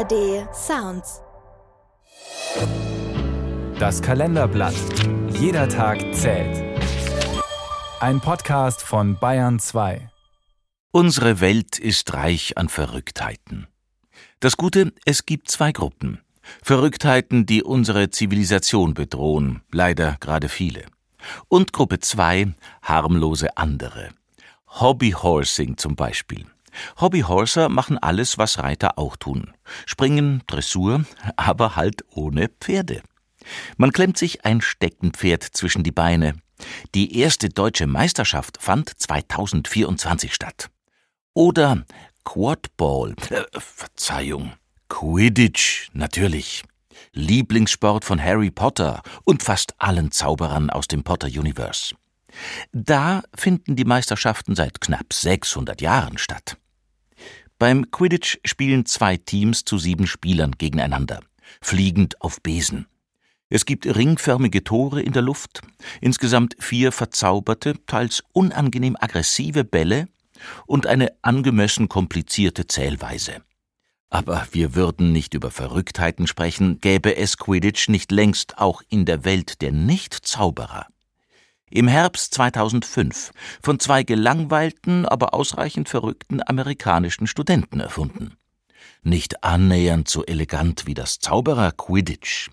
ARD Sounds. Das Kalenderblatt. Jeder Tag zählt. Ein Podcast von Bayern 2. Unsere Welt ist reich an Verrücktheiten. Das Gute, es gibt zwei Gruppen. Verrücktheiten, die unsere Zivilisation bedrohen, leider gerade viele. Und Gruppe 2, harmlose andere. Hobbyhorsing zum Beispiel. Hobbyhorser machen alles, was Reiter auch tun. Springen, Dressur, aber halt ohne Pferde. Man klemmt sich ein Steckenpferd zwischen die Beine. Die erste deutsche Meisterschaft fand 2024 statt. Oder Quidditch, natürlich. Lieblingssport von Harry Potter und fast allen Zauberern aus dem Potter-Universe. Da finden die Meisterschaften seit knapp 600 Jahren statt. Beim Quidditch spielen 2 Teams zu 7 Spielern gegeneinander, fliegend auf Besen. Es gibt ringförmige Tore in der Luft, insgesamt 4 verzauberte, teils unangenehm aggressive Bälle und eine angemessen komplizierte Zählweise. Aber wir würden nicht über Verrücktheiten sprechen, gäbe es Quidditch nicht längst auch in der Welt der Nicht-Zauberer. Im Herbst 2005 von 2 gelangweilten, aber ausreichend verrückten amerikanischen Studenten erfunden. Nicht annähernd so elegant wie das Zauberer-Quidditch.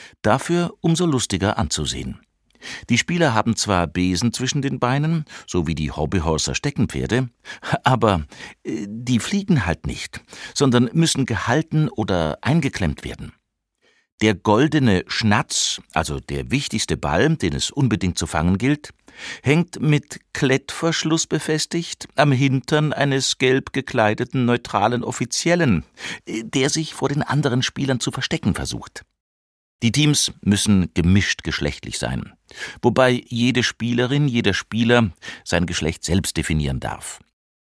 Dafür umso lustiger anzusehen. Die Spieler haben zwar Besen zwischen den Beinen, so wie die Hobbyhorser Steckenpferde, aber die fliegen halt nicht, sondern müssen gehalten oder eingeklemmt werden. Der goldene Schnatz, also der wichtigste Ball, den es unbedingt zu fangen gilt, hängt mit Klettverschluss befestigt am Hintern eines gelb gekleideten neutralen Offiziellen, der sich vor den anderen Spielern zu verstecken versucht. Die Teams müssen gemischt geschlechtlich sein, wobei jede Spielerin, jeder Spieler sein Geschlecht selbst definieren darf.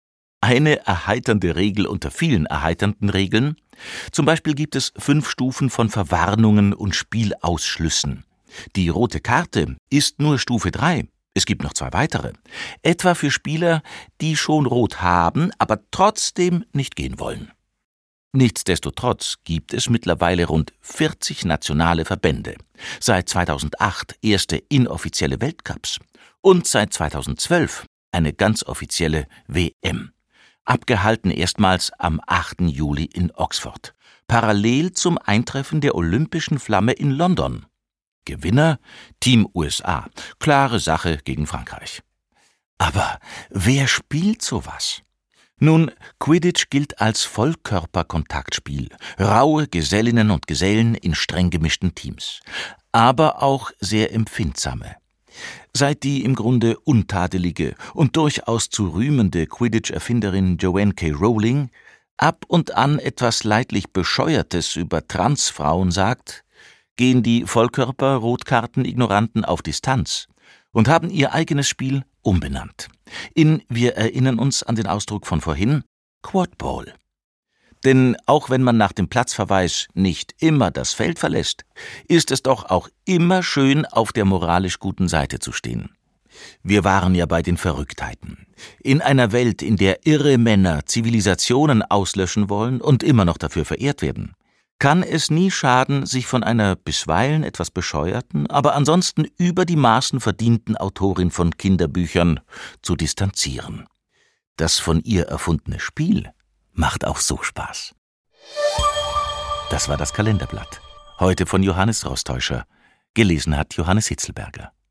Eine erheiternde Regel unter vielen erheiternden Regeln: Zum Beispiel gibt es 5 Stufen von Verwarnungen und Spielausschlüssen. Die rote Karte ist nur Stufe 3. Es gibt noch 2 weitere. Etwa für Spieler, die schon rot haben, aber trotzdem nicht gehen wollen. Nichtsdestotrotz gibt es mittlerweile rund 40 nationale Verbände. Seit 2008 erste inoffizielle Weltcups. Und seit 2012 eine ganz offizielle WM. Abgehalten erstmals am 8. Juli in Oxford, parallel zum Eintreffen der Olympischen Flamme in London. Gewinner Team USA, klare Sache gegen Frankreich. Aber wer spielt sowas? Nun, Quidditch gilt als Vollkörperkontaktspiel, raue Gesellinnen und Gesellen in streng gemischten Teams, aber auch sehr empfindsame. Seit die im Grunde untadelige und durchaus zu rühmende Quidditch-Erfinderin Joanne K. Rowling ab und an etwas leidlich Bescheuertes über Transfrauen sagt, gehen die Vollkörper-Rotkarten-Ignoranten auf Distanz und haben ihr eigenes Spiel umbenannt. Wir erinnern uns an den Ausdruck von vorhin, Quadball. Denn auch wenn man nach dem Platzverweis nicht immer das Feld verlässt, ist es doch auch immer schön, auf der moralisch guten Seite zu stehen. Wir waren ja bei den Verrücktheiten. In einer Welt, in der irre Männer Zivilisationen auslöschen wollen und immer noch dafür verehrt werden, kann es nie schaden, sich von einer bisweilen etwas bescheuerten, aber ansonsten über die Maßen verdienten Autorin von Kinderbüchern zu distanzieren. Das von ihr erfundene Spiel macht auch so Spaß. Das war das Kalenderblatt. Heute von Johannes Rostäuscher. Gelesen hat Johannes Hitzelberger.